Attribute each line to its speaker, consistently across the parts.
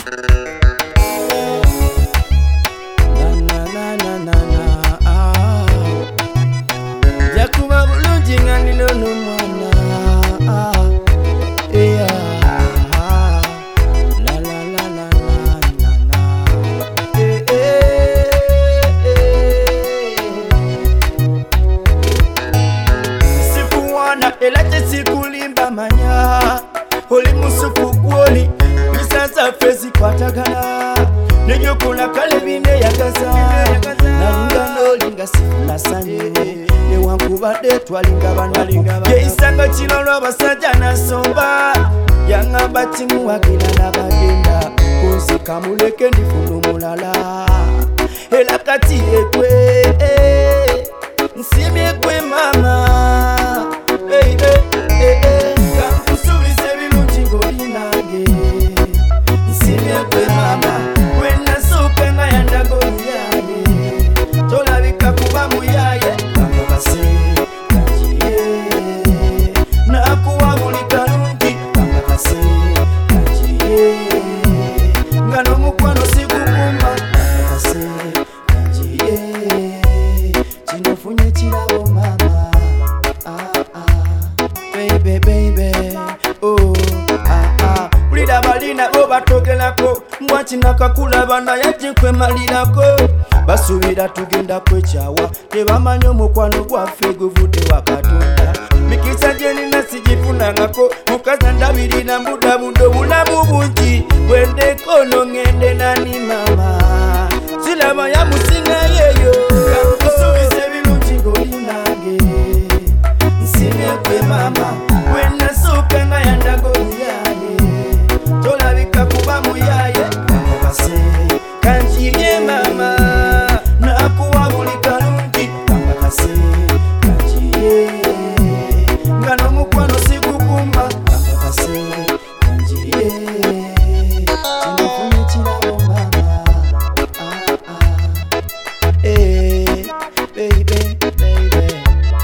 Speaker 1: Jakuba bulungi nga nino n'omwana sikuwana era tesikulimba manya oli musufu gwoli bisanza ffe zikwatagana nenyokola kale bineyagaza nalinga n'olinga sifuna sanyu newankubadde twalinga banaku yeisanga kino lw'abasajja nasomba yaŋŋamba kimuwagira n'abagenda kunzika muleke ndifuna omulala era kati ekwe nsimye gwe mama kankusuubiza ebirungi ng'oli nange nsimye gwe mama wenasooka nga yandaga omuyaye tolabika kuba muyaye kangabase kanjiye nakuwa buli kalungi kangabase kanjiye nga n'omukwano siguguma kangabase kanjiye kinofunye kirabo mama baby baby oh ulira balina bo batogerako mwakina kakulaba naye jinkwemalirako basuubira tugenda kwekyawa tebamanyi omukwano gwaffe guvudde wa Katonda mikisa gyenina sigifunangako mukazi ndabirira mbudabundo obulamu bungi bwendekono ngende nani mama silaba yamusingayeyo kakusuubiza ebirungi ng'oli nange nsimye gwe mama wenasooka nga yandaga omuyaye tolabika kuba muyaye kangabase kanjiye mama nakuwa buli kalungi kangabase kanjiye nga n'omukwano siguguma kangabase kanjiye kinofunye kirabo mama baby baby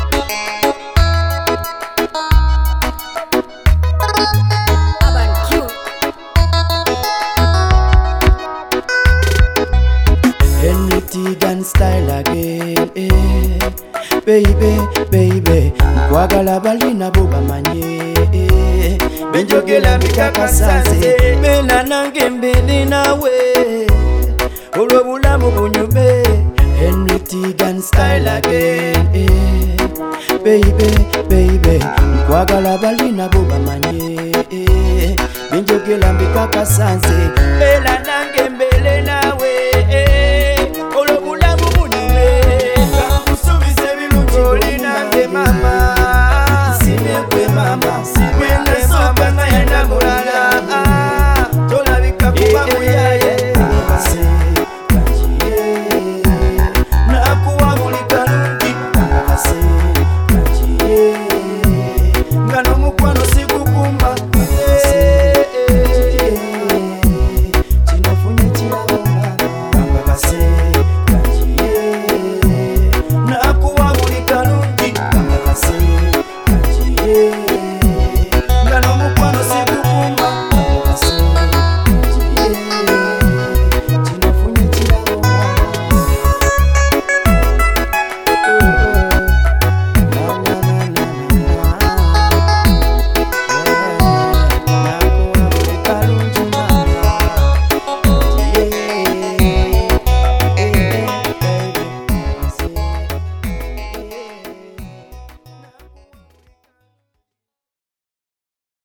Speaker 1: Tigan style again, baby, baby. Nkwagala balina bo bamanye, benjogera bikakasanze, bena nange mbere nawe, olw'obulamu bunyume. Henry Tigan style again, baby, baby. Nkwagala balina bo bamanye, benjogera bikakasanze, bena nange